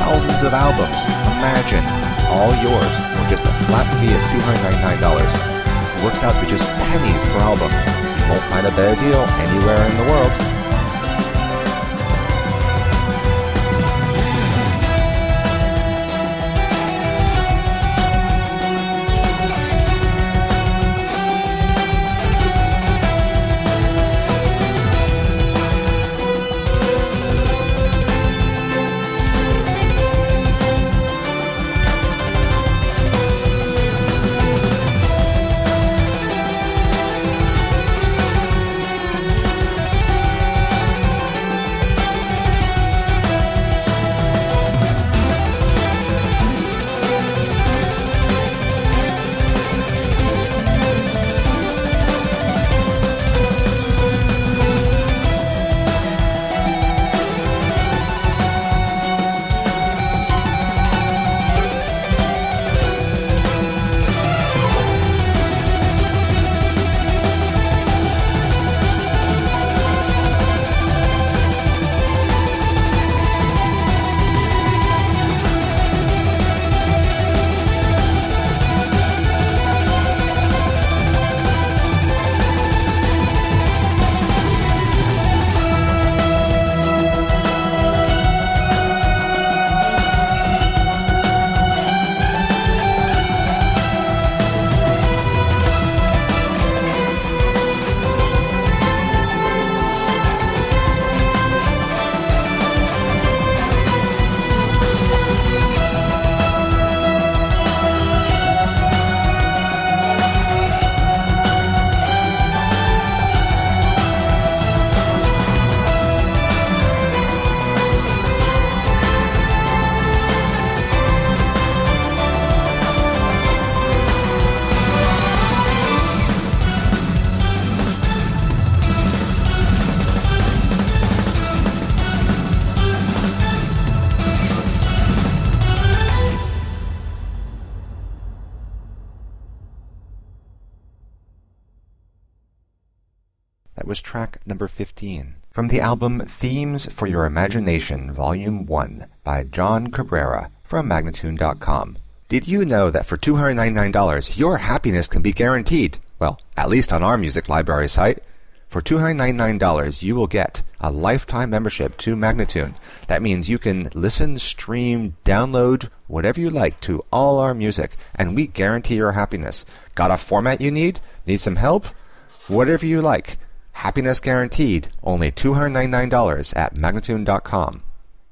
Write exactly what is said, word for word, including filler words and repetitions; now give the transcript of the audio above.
thousands of albums. Imagine, all yours for just a flat fee of two hundred ninety-nine dollars. It works out to just pennies per album. You won't find a better deal anywhere in the world. Was track number fifteen from the album Themes for Your Imagination Volume one by John Cabrera from Magnatune dot com. Did you know that for two hundred ninety-nine dollars your happiness can be guaranteed? Well, at least on our music library site. For two hundred ninety-nine dollars you will get a lifetime membership to Magnatune. That means you can listen, stream, download, whatever you like to all our music, and we guarantee your happiness. Got a format you need? Need some help? Whatever you like. Happiness guaranteed, only two hundred ninety-nine dollars at Magnatune dot com.